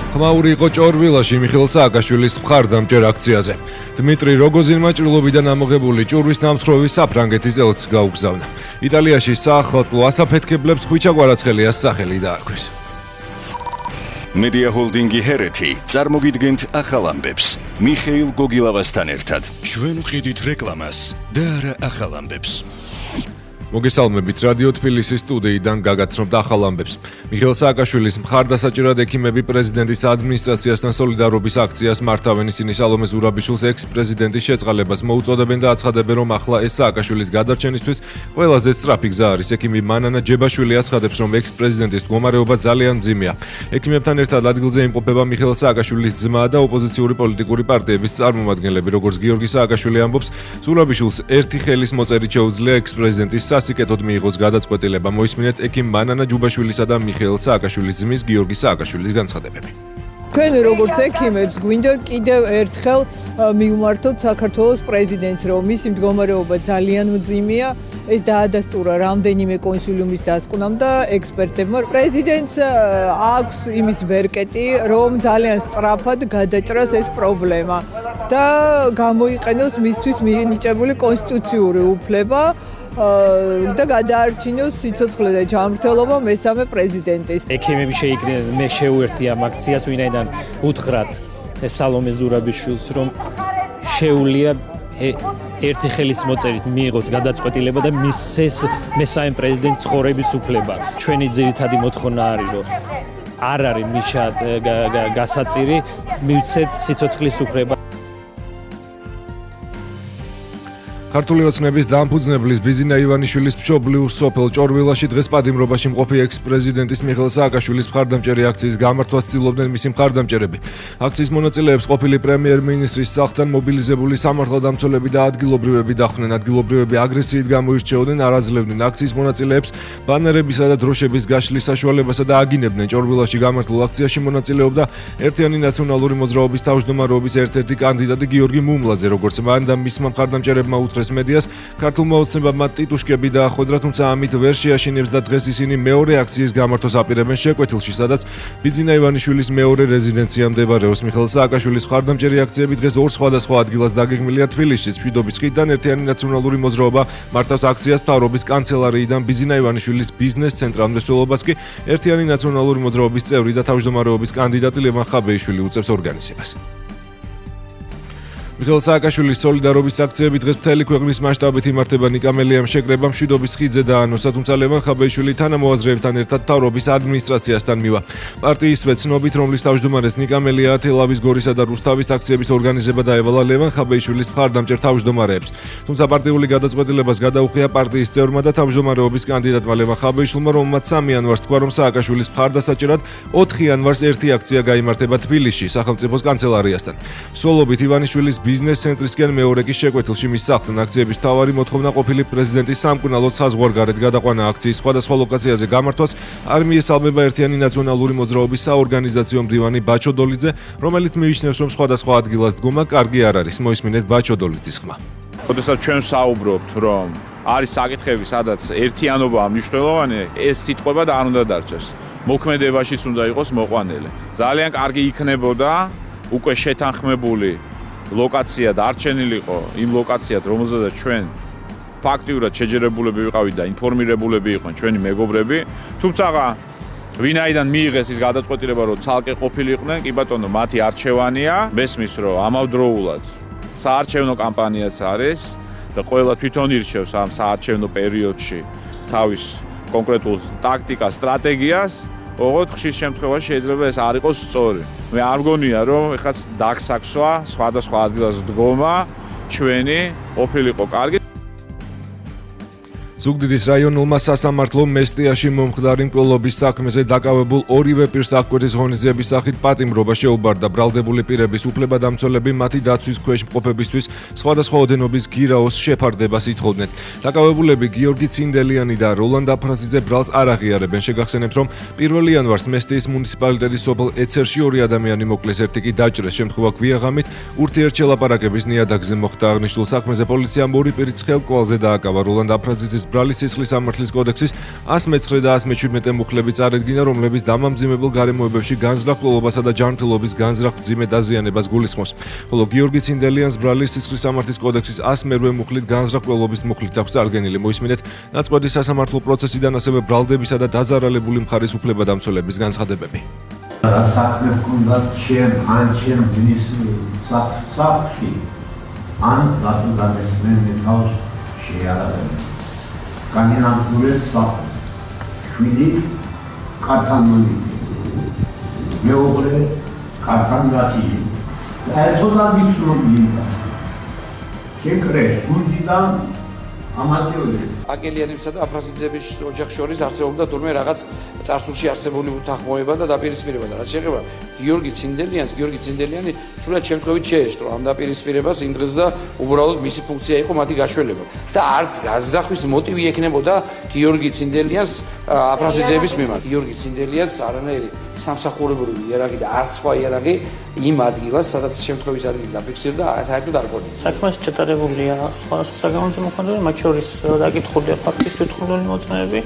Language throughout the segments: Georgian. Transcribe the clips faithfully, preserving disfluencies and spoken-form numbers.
ხმაური იყო ჭორვილაში მიხეილ სააკაშვილის მხარდამჭერ აქციაზე. დმიტრი როგოზინმა ჭრილობიდან ამოღებული ჭურვის ნამსხვრევი საფრანგეთის ელჩს გაუგზავნა. იტალიაში საახალწლო ასაფეთქებლებს ხვიჩა კვარაცხელიას სახელი დაარქვეს. Media Holdingi Hereti წარმოგიდგენთ ახალ ამბებს. მიხეილ გოგილავასთან ერთად. ჩვენ ვყიდით რეკლამას და არა ახალ ამბებს. მოგესალმებით რადიო თბილისის სტუდიიდან გაგაცნობთ ახალ ამბებს. მიხეილ სააკაშვილის მხარდასაჭერად ექიმები პრეზიდენტის ადმინისტრაციასთან სოლიდარობის აქციას მართავენ. ისინი სალომე ზურაბიშვილს ექს-პრეზიდენტის შეწყალებას მოუწოდებენ და აცხადებენ, რომ ახლა ეს სააკაშვილის გადარჩენისთვის ყველაზე სწრაფი გზა არის. ექიმი მანანა ჯებაშვილი აცხადებს, რომ ექს-პრეზიდენტის მდგომარეობა ძალიან მძიმეა. ექიმებთან ერთად ადგილზე იმყოფება მიხეილ სააკაშვილის ძმა და ოპოზიციური პოლიტიკური პარტიების წარმომადგენლები. როგორც გიორგი სააკაშვილი ამბობს, ზურაბიშვილს ერთი ხელის მოწერით შეუძლია ექს-პრეზიდენტის სასიკეთოდ მიიღოს გადაწყვეტილება. მოისმინეთ ექიმ მანანა ჯუბაშვილისა და მიხეილ სააკაშვილის ძმის გიორგი სააკაშვილის განცხადებები. ჩვენ როგორც ექიმებს გვინდა კიდევ ერთხელ მივმართოთ საქართველოს პრეზიდენტს, რომ მისი მდგომარეობა ძალიან მძიმეა. ეს დაადასტურა რამდენიმე კონსულიუმის დასკვნამ და ექსპერტებმა. პრეზიდენტს აქვს იმის ბერკეტი, რომ ძალიან სწრაფად გადაჭრას ეს პრობლემა და გამოიყენოს მისთვის მინიჭებული კონსტიტუციური უფლება და გადაარჩინოს სიცოცხლე და ჯანმრთელობა მესამე პრეზიდენტის. ექიმები შეიკრიბნენ, მე შეუერთდი ამ აქციას, ვინაიდან უთხრათ სალომე ზურაბიშვილს, რომ შეუძლია ერთი ხელის მოწერით მიიღოს გადაწყვეტილება და მისცეს მესამე პრეზიდენტის ცხოვრების უფლება. ჩვენი ძირითადი მოთხოვნა არის, რომ არ არის მიშად გასაწირი, მივცეთ სიცოცხლის უფლება. ქართული ოცნების დამფუძნებლის ბიზინა ივანიშვილის მშობლიურ სოფელ ჭორვილაში დღეს პატიმრობაში მყოფი ექს-პრეზიდენტის მიხეილ სააკაშვილის მხარდამჭერი აქციის გამართვას ცდილობდნენ მისი მხარდამჭერები. აქციის მონაწილეებს ყოფილი პრემიერ-მინისტრის სახლთან მობილიზებული სამართალდამცველები და ადგილობრივები დახვდნენ. ადგილობრივები აგრესიით გამოირჩეოდნენ, არაძლევდნენ აქციის მონაწილეებს ბანერებისა და დროშების გაშლის საშუალებასა და აგინებდნენ. ჭორვილაში გამართულ აქციაში მონაწილეობდა ერთიანი ნაციონალური მოძრაობის თავმჯდომარეობის ერთ-ერთი კანდიდატი გიორგი მუმლაძე. როგორც მან და მისმა მხარდამჭერებმა მედიას ქართულმა ოცნებებმა ტიტუშკები დაახვედრა, თუმცა ამით ვერ შეაშინებს და დღეს ისინი მეორე აქციის გამართვას აპირებენ შეკვეთილში, სადაც ბიზინა ივანიშვილის მეორე რეზიდენცია მდებარეობს. მიხეილ სააკაშვილის მხარდამჭერი აქციები დღეს ორ სხვადასხვა ადგილას დაგეგმილია თბილისში. მშვიდობის ხიდიდან ერთიანი ნაციონალური მოძრაობა მართავს აქციას მთავრობის კანცელარიიდან ბიზინა ივანიშვილის ბიზნეს ცენტრამდე, მსვლელობას კი ერთიანი ნაციონალური მოძრაობის წევრი და თავმჯდომარეობის კანდიდატი ლევან ხაბეიშვილი უწევს ორგანიზებას. მიხეილ სააკაშვილის სოლიდარობის აქციები დღეს მთელი ქვეყნის მასშტაბით იმართება. ნიკამელიამ შეკრება მშვიდობის ხიდზე დაანონსა, თუმცა ლევან ხაბეიშვილი თანამოაზრეებთან ერთად მთავრობის ადმინისტრაციასთან მივა. პარტიისვე ცნობით, რომლის თავმჯდომარეს ნიკამელია თელავის, გორისა და რუსთავის აქციების ორგანიზება დაევალა ლევან ხაბეიშვილის მხარდამჭერ თავმჯდომარეებს. თუმცა პარტიული გადაწყვეტილებას გადაუხია პარტიის წევრმა და თავმჯდომარეობის კანდიდატმა ლევან ხაბეიშვილმა, რომელმაც სამი იანვარს თქვა, რომ სააკაშვილის მხარდასაჭერად ოთხი იანვარს ერთი აქცია გაიმართება თბილისში, სახელმწიფოს კანცელარიასთან. მსვლელობით ივანიშვილის ბიზნეს ცენტრისკენ მეორე კი შეკვეთილში მის სახლთან. აქციების მთავარი მოთხოვნა ყოფილი პრეზიდენტის სამკურნალოდ საზღვარგარეთ გადაყვანა. აქციის სხვადასხვა ლოკაციაზე გამართვას არ მიესალმება ერთიანი ნაციონალური მოძრაობის საორგანიზაციო მდივანი ბაჩო დოლიძე, რომელიც მიიჩნევს, რომ სხვადასხვა ადგილას დგომა კარგი არ არის. მოისმინეთ ბაჩო დოლიძის ხმა. როდესაც ჩვენ საუბრობთ, რომ არის საკითხები, სადაც ერთიანობაა მნიშვნელოვანი, ეს სიტყვა და არ უნდა დარჩეს. მოქმედებაშიც უნდა იყოს მოყვანილი. ძალიან კარგი იქნებოდა უკვე შეთანხმებული ლოკაცია დარჩენილიყო იმ ლოკაციად, რომელზედაც ჩვენ ფაქტიურად შეჯერებულები ვიყავით და ინფორმირებულები იყვნენ ჩვენი მეგობრები. თუმცა ვინაიდან მიიღეს ის გადაწყვეტილება, რომ ცალკე ყოფილიყვნენ, კი ბატონო, მათი არჩევანია. მესმის, რომ ამავდროულად საარჩევნო კამპანიაც არის და ყველა თვითონ ირჩევს ამ საარჩევნო პერიოდში თავის კონკრეტულ ტაქტიკას, სტრატეგიას. ოღონდ ხშირ შემთხვევაში შეიძლება ეს არ იყოს სწორი. მე არ მგონია, რომ ეხლა დაგსაქსვა სხვადასხვა ადგილას დგომა ჩვენი ყოფილიყო კარგი. ზუგდიდის რაიონულმა სასამართლომ მესტიაში მომხდარი მკვლელობის საქმეზე დაკავებულ ორივე პირს აღკვეთის ღონისძიების სახით პატიმრობა შეუბარდა. ბრალდებული პირების უფლებადამცველები მათი დაცვის ქვეშ მყოფებისთვის სხვადასხვა ოდენობის გირაოს შეფარდებას ითხოვდნენ. დაკავებულები გიორგი ცინდელიანი და როლანდ აფრაზიძე ბრალს არ აღიარებენ. შეგახსენებთ, რომ პირველი იანვარს მესტიის მუნიციპალიტეტის სოფელ ეცერში ორი ადამიანი მოკლეს, ერთი კი დაჭრეს. შემთხვევა გვიაღამით ურთიერთშელაპარაკების ნიადაგზე მოხდა. აღნიშნულ საქმეზე პოლიციამ ორი პირის ხელკვალზე დააკავა. როლანდ აფრაზიძის ბრალის სისხლის სამართლის კოდექსის ას მეცხრე და ას მეჩვიდმეტე მუხლები წარედგინა, რომლებიც დამამძიმებელ გარემოებებში განზრახ-ყოლობასა და ჯანმრთელობის განზრახ-მძიმე დაზიანებას გულისხმობს. ხოლო გიორგი ცინდელიანს ბრალის სისხლის სამართლის კოდექსის ას მერვე მუხლით განზრახ-ყოლობის მუხლით აქვს წარდგენილი. მოისმინეთ ნაწყვეტის სასამართლო პროცესიდან ასევე ბრალდებისა და დაზარალებული მხარის უფლებადამცველების განცხადებები. საქმე ჰქონდათ ჩემ ან ჩემ ძმის სახლში ან რატო დამესმენ მე თავს შეარაღებენ განინამტურეს სახლი შვიდი კათანონი მეუღლე კათანგათი ერთოდან ვიცნობინდა შეკრე გუნდიდან ამატიოდეს აკელიანებსა და აფრაზიძეების ოჯახ შორის არსებობდა თურმე რაღაც წარსულში არსებული უთანხმოება და დაპირისპირება და რაც შეეხება გიორგი ცინდელიანს, გიორგი ცინდელიანი სულად შემთხვევით შეეშტრო ამ დაპირისპირებას იმ დღეს და უბრალოდ მისი ფუნქცია იყო მათი გაშველება და არც განზრახვის მოტივი ექნებოდა გიორგი ცინდელიანს აფრაზიძეების მიმართ. გიორგი ცინდელიანს არანაირი სამსახურებრივი იარაღი და არც სხვა იარაღი იმ ადგილას, სადაც შემთხვევის ადგილი დაფიქსირდა, საერთოდ არ გქონია. საქმეს ჩატარებულია სხვადასხვა საგამოძიებო მოქმედებები, მათ შორის დაკითხულია ფაქტის თვითმხილველი მოწმეები,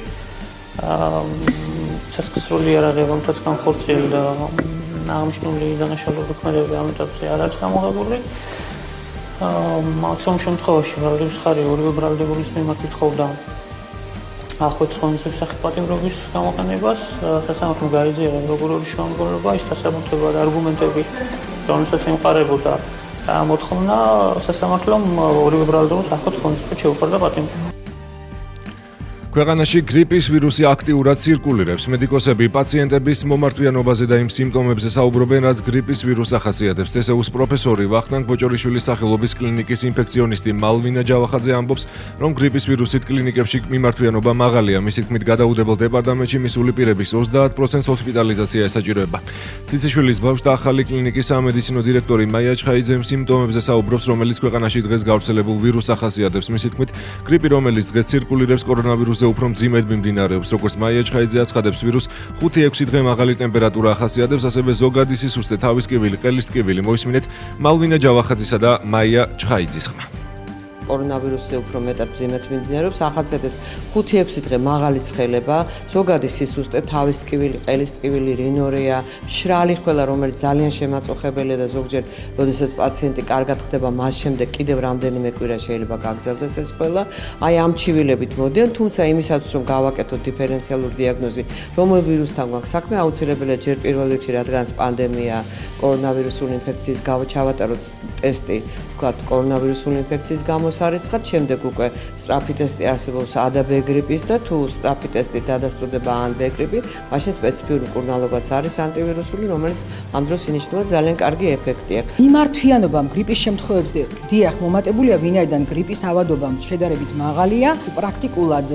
ცეცხლსრული იარაღი, რომელთაც განხორციელდა აღნიშნული დანაშაული მოქმედებები, ამ ეტაპზე არ არის გამოღებული. მაქსიმუმ შემთხვევაში ბრალდების ხარი ორივე ბრალდებულის მიმართ ითხოვდა ახლო ცხონისების სახით პატიმრობის გამოყენებას, სასამართლომ გაიზიარა პროკურორის შუამდგომლობა, ის დასაბუთება და არგუმენტები, რომელსაც ემყარებოდა მოთხოვნა სასამართლომ ორივე ბრალდებას ახლო ცხონისებით შეუყვარდა პატიმრობა. ქვეყანაში გრიპის ვირუსი აქტიურად ცირკულირებს. მედიკოსები პაციენტების მომართვიანობაზე და იმ სიმპტომებზე საუბრობენ, რაც გრიპის ვირუსს ახასიათებს. თესეუს პროფესორი ვახტანგ ბოჭორიშვილის სახელობის კლინიკის ინფექციონისტი მალვინა ჯავახაძე ამბობს, რომ გრიპის ვირუსით კლინიკებში მიმართვიანობა მაღალია. მისი თქმით, გადაუდებელ დეპარტამენტში მისული პირების ოცდაათ პროცენტს ჰოსპიტალიზაცია ესაჭიროება. ციციშვილის ბავშვთა ახალი კლინიკის სამედიცინო დირექტორი მაია ჩხაიძე სიმპტომებზე საუბრობს, რომელიც ქვეყანაში დღეს გავრცელებულ ვირუსს ახასიათებს. მისი თქმით, გრიპი, რომელიც დღეს ცირკულირებს კორონავირუსზე უფრო მძიმედ მიმდინარეობს, როგორც მაია ჩხაიძე აცხადებს, ვირუს ხუთი ექვსი დღე მაღალი ტემპერატურა ახასიათებს, ასევე ზოგადი სისუსტე, თავის ტკივილი, ყელის ტკივილი. მოისმინეთ მალვინა ჯავახაძისა და მაია ჩხაიძის ხმა. კორონავირუსზე უფრო მეტად მძიმედ მიმდინარეობს, ახასიათებს ხუთი ექვსი დღე მაღალი ცხელება, ზოგადი სისუსტე, თავის ტკივილი, ყელის ტკივილი, რინორეა, მშრალი ხველა, რომელიც ძალიან შემაწუხებელია და ზოგჯერ, როდესაც პაციენტი კარგად ხდება, მას შემდეგ კიდევ რამდენიმე კვირა შეიძლება გაგრძელდეს ეს ხველა. აი ამ ჩივილებით მოდიან, თუმცა იმისათვის რომ გავაკეთოთ დიფერენციალური დიაგნოზი, რომელ ვირუსთან გვაქვს საქმე, აუცილებელია ჯერ პირველ რიგში, რადგანაც პანდემია, კორონავირუსული ინფექციის გამო ჩავატაროთ ტესტი, ვთქვათ, კორონავირუსული ინფექციის გამო სარიცხად, შემდეგ უკვე სწრაფი ტესტი არსებობს ა და ბ გრიპის და თუ სწრაფი ტესტი დადასტურდება ან ბ გრიპი, მაშინ სპეციფიური მკურნალობაც არის ანტივირუსული, რომელიც ამ დროს ინიშნება ძალიან კარგი ეფექტი აქვს. მიმართვიანობამ გრიპის შემთხვევებზე დიახ მომატებულია, ვინაიდან გრიპის ავადობა შედარებით მაღალია, პრაქტიკულად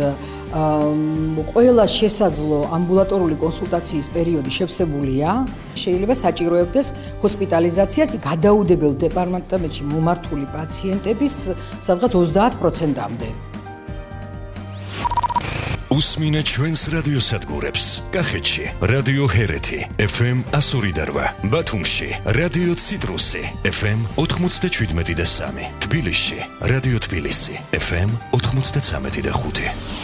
ყველა შესაძლო ამბულატორული კონსულტაციის პერიოდი შევსებულია, შეიძლება საჭიროებდეს ჰოსპიტალიზაციას გადაუდებელ დეპარტამენტში მომართული პაციენტების სადღაც ოცდაათ პროცენტამდე. უსმინეთ ჩვენს რადიოსადგურებს. კახეთში რადიო ჰერეთი ეფ ემ ათას ორი და რვა, ბათუმში რადიო ციტრუსი ეფ ემ ოთხმოცდაშვიდმეტი და სამი, თბილისში რადიო თბილისი ეფ ემ ოთხმოცდაცამეტი და ხუთი.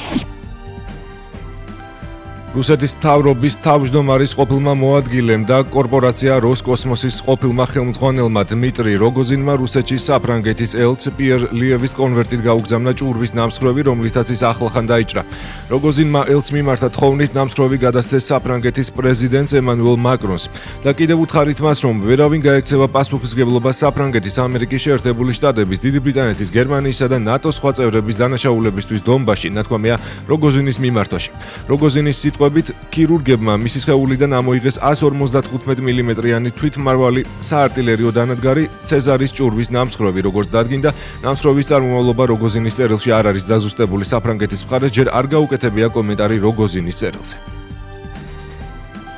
რუსეთის მთავრობის თავმჯდომარის ყოფილმა მოადგილემ და კორპორაცია როსკოსმოსის ყოფილმა ხელმძღვანელმა დმიტრი როგოზინმა რუსეთში საფრანგეთის ელც პიერ ლიევის კონვერტით გაუგზავნა ჭურვის ნამსხვრევი, რომლითაც ის ახლახან დაიჭრა. როგოზინმა ელც მიმართა თხოვნით ნამსხვრევი გადასცეს საფრანგეთის პრეზიდენტს ემანუელ მაკრონს და კიდევ უთხარით მას, რომ ვერავინ გაექცევა პასუხისმგებლობას საფრანგეთის, ამერიკის შეერთებული შტატების, დიდი ბრიტანეთის, გერმანიისა და ნატოს სხვა წევრების დანაშაულებისთვის დონბასში, ნათქვამია როგოზინის მიმართვაში. როგოზინის სიტყვა ქირურგებმა მისი სხეულიდან ამოიღეს ას ორმოცდათხუთმეტ მილიმეტრიანი თვითმარვალი საარტილერიო დანადგარი ცეზარის ჭურვის ნამსხვრევი, როგორც დადგინდა, ნამსხვრევის წარმომავლობა როგოზინის წერილში არ არის დაზუსტებული. საფრანგეთის მხარეს ჯერ არ გაუკეთებია კომენტარი როგოზინის წერილზე.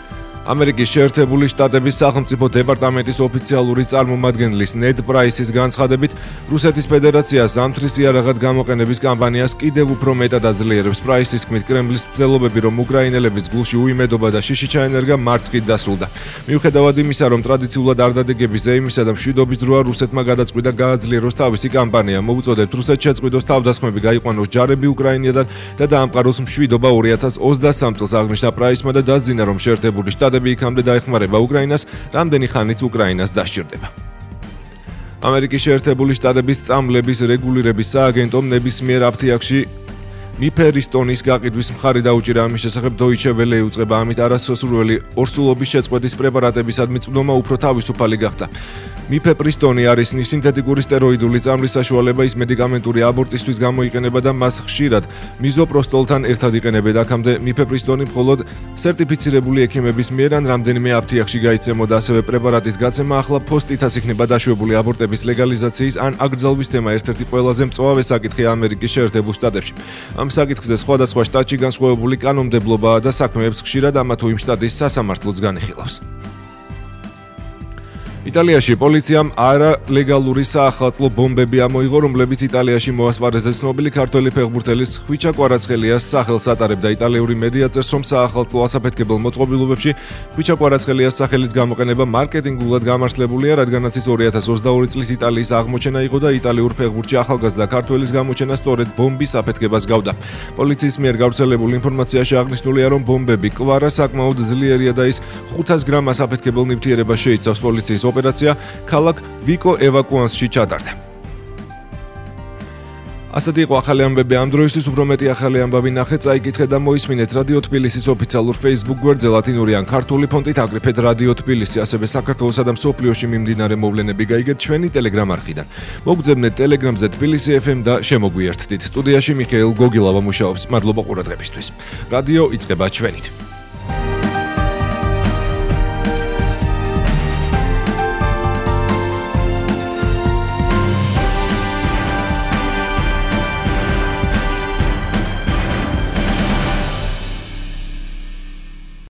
ამერიკის შეერთებული შტატების სახელმწიფო დეპარტამენტის ოფიციალური წარმომადგენლის ნედ პრაისის განცხადებით, რუსეთის ფედერაცია ზამთრის იარაღად გამოყენების კამპანიას კიდევ უფრო მეტად აძლიერებს. პრაისის თქმით, კრემლის მცდელობები, რომ უკრაინელების გულში უიმედობა და შიში ჩაენერგა, მარცხით დასრულდა. მიუხედავად იმისა, რომ ტრადიციულად არდადეგების ზეიმისა და მშვიდობის დროა, რუსეთმა გადაწყვიტა გააძლიეროს თავისი კამპანია. მოუწოდებთ რუსეთს შეწყვიტოს თავდასხმები, გაიყვანოს ჯარები უკრაინიდან და დაამყაროს მშვიდობა ორი ათას ოცდასამ წელს აღნიშნა პრაისმა და დასძინა, რომ შეერთებული შტატები იქამდე დაეხმარება უკრაინას, რამდენი ხანიც უკრაინას დასჭირდება. ამერიკის შეერთებული შტატების წამლების რეგულირების სააგენტომ ნებისმიერ აფთიაქში მიფერისტონის გაყიდვის მხარი დაუჭირა. ამის შესახებ Deutsche Welle იუწყება, ამით არასასურველი ორსულობის შეწყვეტის პრეპარატებისადმი წვდომა უფრო თავისუფალი გახდა. მიფეპრისტონი არის სინთეთიკური სტეროიდული წამლის საშუალება, ის მედიკამენტური აბორტისთვის გამოიყენება და მას ხშირად მიზოპროსტოლთან ერთად იყენებენ. აქამდე მიფეპრისტონი მხოლოდ სერტიფიცირებული ექიმების მიერ ან რამდენიმე აფთიაქში გაიცემოდა, ასევე პრეპარატის გაცემა ახლა ფოსტითაც იქნება დაშვებული. აბორტების ლეგალიზაციის ან აკრძალვის თემა ერთ-ერთი ყველაზე მწვავე საკითხია ამერიკის შეერთებულ შტატებში. ამ საკითხზე სხვადასხვა შტატში განსხვავებული კანონმდებლობაა და საქმეებს ხშირად ამა თუ იმ შტატის სასამართლოც განიხილავს. იტალიაში პოლიციამ არალეგალური საახალწლო ბომბები ამოიღო, რომლებიც იტალიაში მოასპარეზეს ცნობილი ქართველი ფეხბურთელის ხვიჩა კვარაცხელიას სახელს ატარებდა. იტალიური მედია წერს, რომ საახალწლო ასაფეთქებელ მოწყობილობებში ხვიჩა კვარაცხელიას სახელის გამოყენება მარკეტინგულად გამართლებულია, რადგანაც ის ორი ათას ოცდაორი წლის იტალიის აღმოჩენა იყო და იტალიურ ფეხბურთში ახალგაზრდა ქართველის გამოჩენა სწორედ ბომბის აფეთქებას გავდა. პოლიციის მიერ გავრცელებულ ინფორმაციაში აღნიშნულია, რომ ბომბები კვარა საკმაოდ ძლიერია და ის ხუთას გრამს აფეთქებელ ნივთიერებას შეიცავს. პოლიციის ოპერაცია ქალაქ ვიკო ევაკუანსში ჩატარდა. ასეთი იყო ახალი ამბები ამ დროისთვის, უფრო მეტი ახალი ამბავი ნახეთ, წაიკითხეთ და მოისმინეთ რადიო თბილისის ოფიციალურ Facebook გვერდზე ლათინური ან ქართული ფონტით აკრიფეთ რადიო თბილისი, ასევე საქართველოსა და მსოფლიოში მიმდინარე მოვლენები გაიგეთ ჩვენი Telegram არხიდან. მოგძებნეთ Telegram-ზე თბილისი ეფ ემ და შემოგვიერთდით. სტუდიაში მიხეილ გოგილავა მუშაობს. მადლობა ყურადღებისთვის. რადიო იწყება ჩვენით.